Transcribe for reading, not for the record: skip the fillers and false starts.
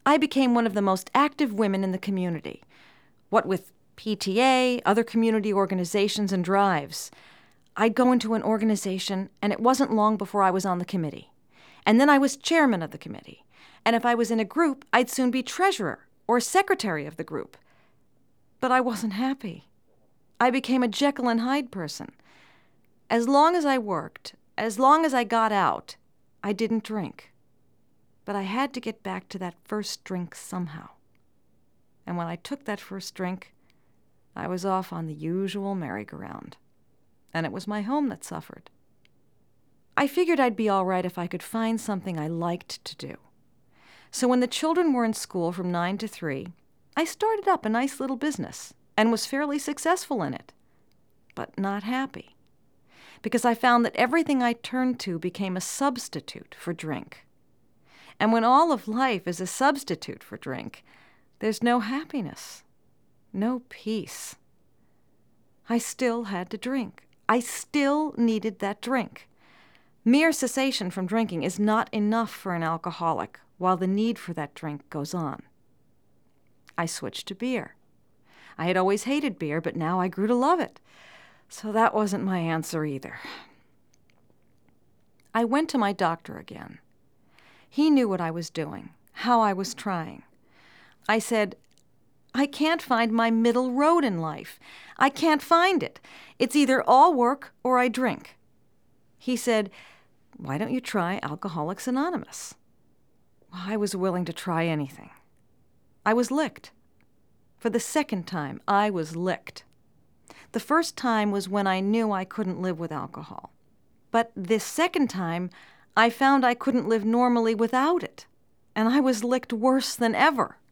I became one of the most active women in the community. What with PTA, other community organizations, and drives. I'd go into an organization, and it wasn't long before I was on the committee. And then I was chairman of the committee. And if I was in a group, I'd soon be treasurer or secretary of the group. But I wasn't happy. I became a Jekyll and Hyde person. As long as I worked, as long as I got out, I didn't drink. But I had to get back to that first drink somehow. And when I took that first drink, I was off on the usual merry-go-round. And it was my home that suffered. I figured I'd be all right if I could find something I liked to do. So when the children were in school from 9 to 3, I started up a nice little business and was fairly successful in it, but not happy, because I found that everything I turned to became a substitute for drink. And when all of life is a substitute for drink, there's no happiness, no peace. I still had to drink. I still needed that drink. Mere cessation from drinking is not enough for an alcoholic while the need for that drink goes on. I switched to beer. I had always hated beer, but now I grew to love it. So that wasn't my answer either. I went to my doctor again. He knew what I was doing, how I was trying. I said, I can't find my middle road in life. I can't find it. It's either all work or I drink. He said, why don't you try Alcoholics Anonymous? Well, I was willing to try anything. I was licked. For the second time, I was licked. The first time was when I knew I couldn't live with alcohol. But this second time, I found I couldn't live normally without it, and I was licked worse than ever.